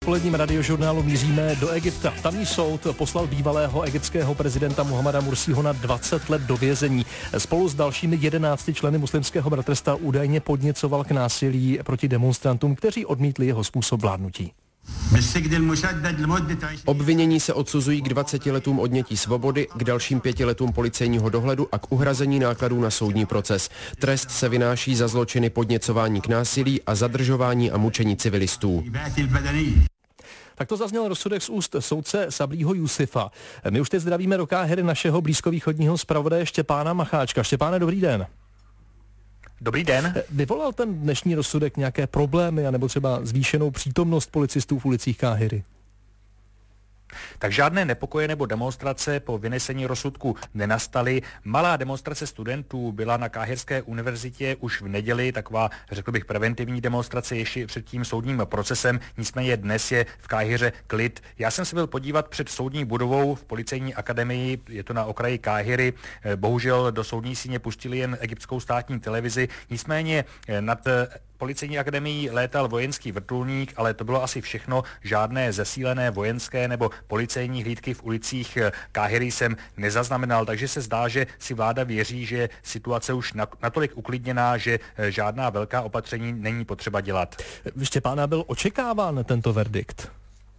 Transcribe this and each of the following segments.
odpoledním radiožurnálu míříme do Egypta. Tamní soud poslal bývalého egyptského prezidenta Muhammada Mursího na 20 let do vězení. Spolu s dalšími 11 členy muslimského bratrstva údajně podněcoval k násilí proti demonstrantům, kteří odmítli jeho způsob vládnutí. Obvinění se odsuzují k 20 letům odnětí svobody, k dalším 5 letům policejního dohledu a k uhrazení nákladů na soudní proces. Trest se vynáší za zločiny podněcování k násilí a zadržování a mučení civilistů. Tak to zazněl rozsudek z úst soudce Sablího Jusifa. My už teď zdravíme do Káhiry našeho blízkovýchodního zpravodaje Štěpána Macháčka. Štěpáne, dobrý den. Dobrý den. Vyvolal ten dnešní rozsudek nějaké problémy anebo třeba zvýšenou přítomnost policistů v ulicích Káhiry? Tak žádné nepokoje nebo demonstrace po vynesení rozsudku nenastaly. Malá demonstrace studentů byla na Káhirské univerzitě už v neděli, taková, řekl bych, preventivní demonstrace ještě před tím soudním procesem. Nicméně dnes je v Káhiře klid. Já jsem se byl podívat před soudní budovou v policejní akademii, je to na okraji Káhiry. Bohužel do soudní síně pustili jen egyptskou státní televizi. Nicméně nad Policejní akademii létal vojenský vrtulník, ale to bylo asi všechno. Žádné zesílené vojenské nebo policejní hlídky v ulicích Káhiry jsem nezaznamenal, takže se zdá, že si vláda věří, že situace už natolik uklidněná, že žádná velká opatření není potřeba dělat. Štěpána, byl očekáván tento verdikt?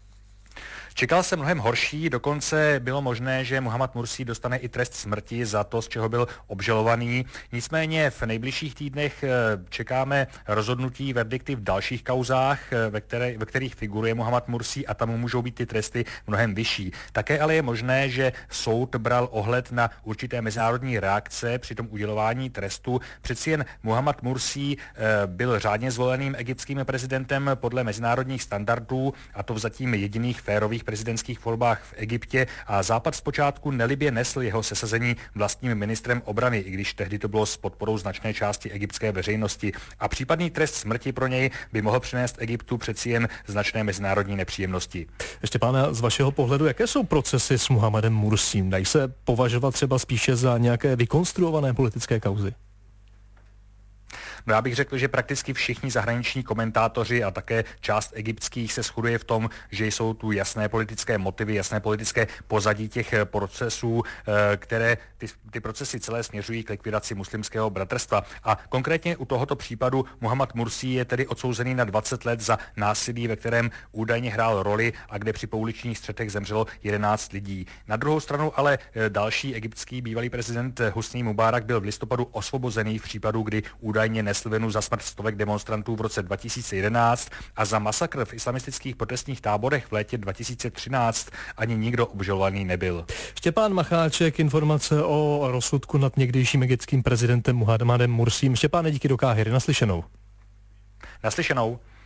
Čekal jsem mnohem horší, dokonce bylo možné, že Muhammad Mursí dostane i trest smrti za to, z čeho byl obžalovaný. Nicméně v nejbližších týdnech čekáme rozhodnutí, verdikty v dalších kauzách, ve kterých figuruje Muhammad Mursí a tam můžou být ty tresty mnohem vyšší. Také ale je možné, že soud bral ohled na určité mezinárodní reakce při tom udělování trestu. Přeci jen Muhammad Mursí byl řádně zvoleným egyptským prezidentem podle mezinárodních standardů, a to v zatím jediných férových prezidentských volbách v Egyptě, a Západ zpočátku nelibě nesl jeho sesazení vlastním ministrem obrany, i když tehdy to bylo s podporou značné části egyptské veřejnosti. A případný trest smrti pro něj by mohl přinést Egyptu přeci jen značné mezinárodní nepříjemnosti. Štěpáne, z vašeho pohledu, jaké jsou procesy s Muhammadem Mursím? Dají se považovat třeba spíše za nějaké vykonstruované politické kauzy? No, já bych řekl, že prakticky všichni zahraniční komentátoři a také část egyptských se shoduje v tom, že jsou tu jasné politické motivy, jasné politické pozadí těch procesů, které ty procesy celé směřují k likvidaci muslimského bratrstva. A konkrétně u tohoto případu Muhammad Mursí je tedy odsouzený na 20 let za násilí, ve kterém údajně hrál roli a kde při pouličních střetech zemřelo 11 lidí. Na druhou stranu ale další egyptský bývalý prezident Husní Mubarak byl v listopadu osvobozený v případu, kdy údajně nesl vinu za smrt stovek demonstrantů v roce 2011 a za masakr v islamistických protestních táborech v létě 2013 ani nikdo obžalovaný nebyl. Štěpán Macháček, informace o rozsudku nad někdejším egyptským prezidentem Muhammadem Mursím. Štěpáne, díky do Káhiry. Naslyšenou. Naslyšenou.